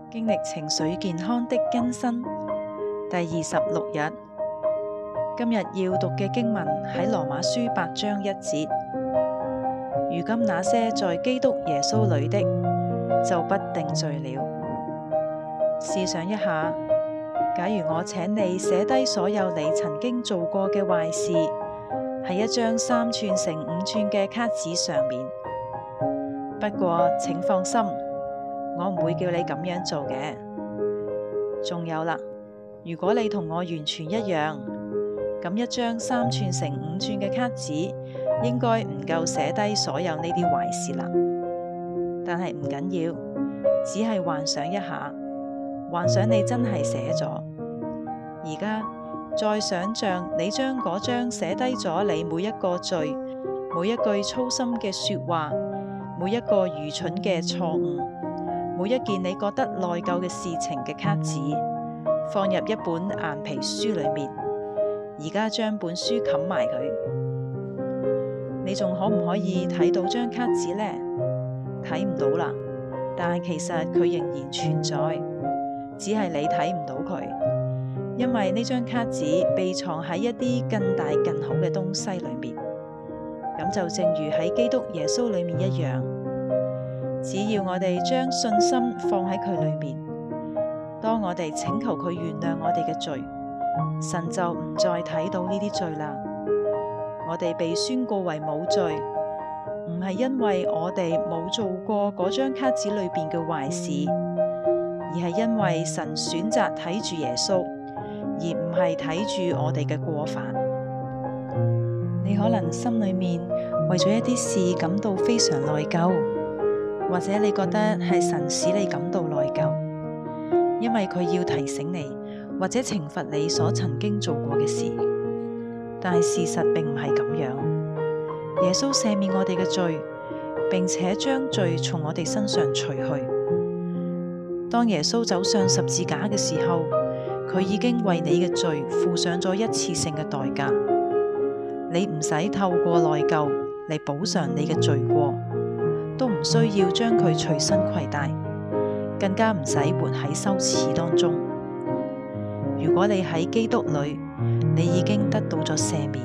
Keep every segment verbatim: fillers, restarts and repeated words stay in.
經歷情緒健康的更新，第二十六日。今日要讀嘅經文喺羅馬書八章一節。如今那些在基督耶穌裏的，就不定罪了。試想一下，假如我請你寫低所有你曾經做過嘅壞事，喺一張三寸乘五寸嘅卡紙上面。不過請放心，我唔會叫你咁樣做嘅。仲有啦，如果你同我完全一樣，咁一張三寸乘五寸嘅卡紙應該唔夠寫低所有呢啲壞事啦。但係唔緊要，只係幻想一下，幻想你真係寫咗。而家再想象你將嗰張寫低咗你每一個罪、每一句粗心嘅說話、每一個愚蠢嘅錯誤、每一件你覺得內疚嘅事情嘅卡紙，放入一本硬皮書裏面。而家將本書冚埋佢，你仲可唔可以睇到張卡紙呢？睇唔到啦，但係其實佢仍然存在，只係你睇唔到佢，因為呢張卡紙被藏喺一啲更大更好嘅東西裏面。咁就正如喺基督耶穌裏面一樣，只要我哋將信心放喺佢裏面，當我哋請求佢原諒我哋嘅罪，神就唔再睇到呢啲罪啦。我哋被宣告為冇罪，唔係因為我哋冇做過嗰張卡紙裏邊嘅壞事，而係因為神選擇睇住耶穌，而唔係睇住我哋嘅過犯。你可能心裏面為咗一啲事感到非常內疚，或者你覺得係神使你感到內疚，因為佢要提醒你，或者懲罰你所曾經做過嘅事。但係事實並唔係咁樣。耶穌赦免我哋嘅罪，並且將罪從我哋身上除去。當耶穌走上十字架嘅時候，佢已經為你嘅罪付上咗一次性嘅代價。你唔使透過內疚嚟補償你嘅罪過，都唔需要將佢隨身攜帶，更加唔使活喺羞恥當中。如果你喺基督裏，你已經得到咗赦免。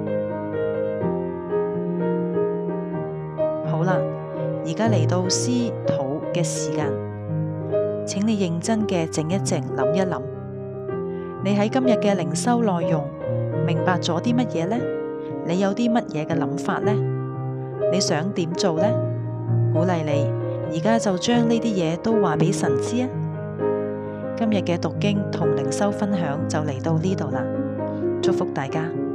好啦，而家嚟到思禱嘅時間，請你認真嘅靜一靜，諗一諗，你喺今日嘅靈修內容明白咗啲乜嘢呢？你有啲乜嘢嘅諗法呢？你想點做呢？鼓勵你而家就將呢啲嘢都話俾神知啊！今日嘅讀經同靈修分享就嚟到呢度啦，祝福大家。